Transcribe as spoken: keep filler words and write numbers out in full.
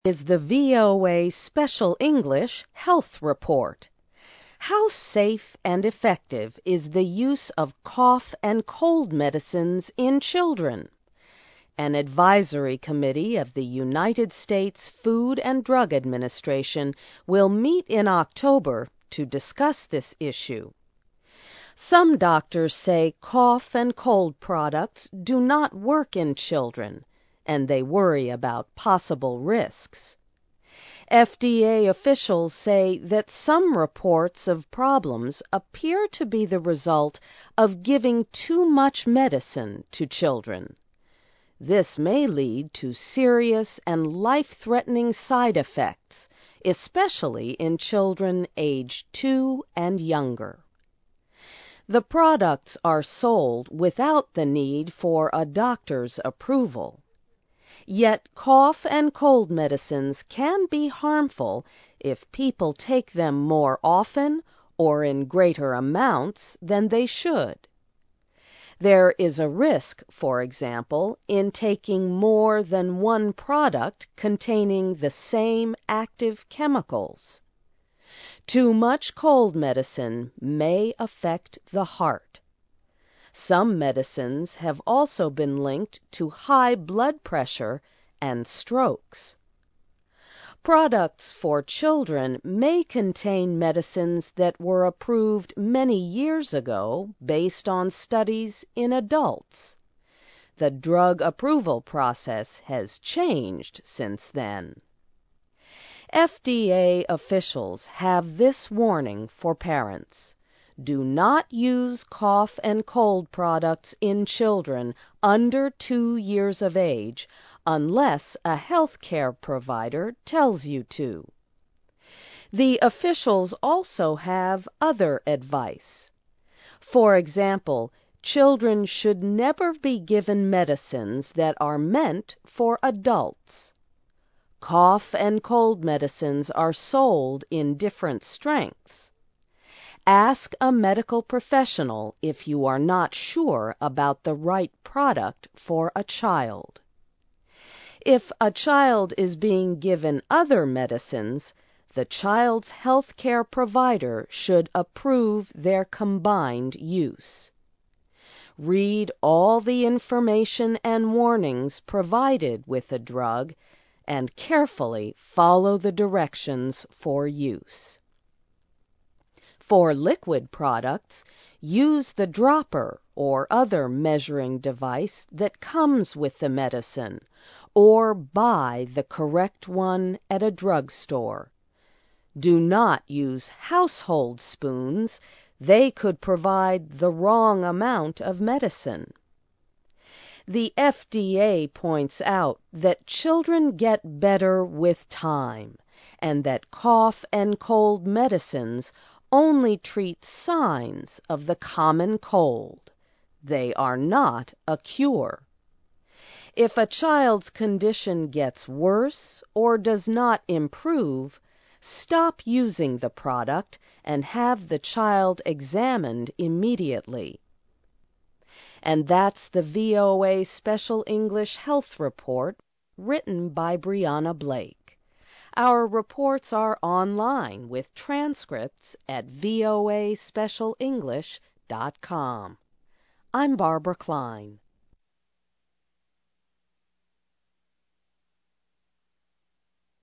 Is the V O A Special English Health Report. How safe and effective is the use of cough and cold medicines in children? An advisory committee of the United States Food and Drug Administration will meet in October to discuss this issue. Some doctors say cough and cold products do not work in children, and they worry about possible risks. F D A officials say that some reports of problems appear to be the result of giving too much medicine to children. This may lead to serious and life-threatening side effects, especially in children aged two and younger. The products are sold without the need for a doctor's approval. Yet cough and cold medicines can be harmful if people take them more often or in greater amounts than they should. There is a risk, for example, in taking more than one product containing the same active chemicals. Too much cold medicine may affect the heart. Some medicines have also been linked to high blood pressure and strokes. Products for children may contain medicines that were approved many years ago based on studies in adults. The drug approval process has changed since then. F D A officials have this warning for parents. Do not use cough and cold products in children under two years of age unless a health care provider tells you to. The officials also have other advice. For example, children should never be given medicines that are meant for adults. Cough and cold medicines are sold in different strengths. Ask a medical professional if you are not sure about the right product for a child. If a child is being given other medicines, the child's health care provider should approve their combined use. Read all the information and warnings provided with a drug and carefully follow the directions for use. For liquid products, use the dropper or other measuring device that comes with the medicine, or buy the correct one at a drugstore. Do not use household spoons. They could provide the wrong amount of medicine. The F D A points out that children get better with time, and that cough and cold medicines only treat signs of the common cold. They are not a cure. If a child's condition gets worse or does not improve, stop using the product and have the child examined immediately. And that's the V O A Special English Health Report, written by Brianna Blake. Our reports are online with transcripts at voa special english dot com. I'm Barbara Klein.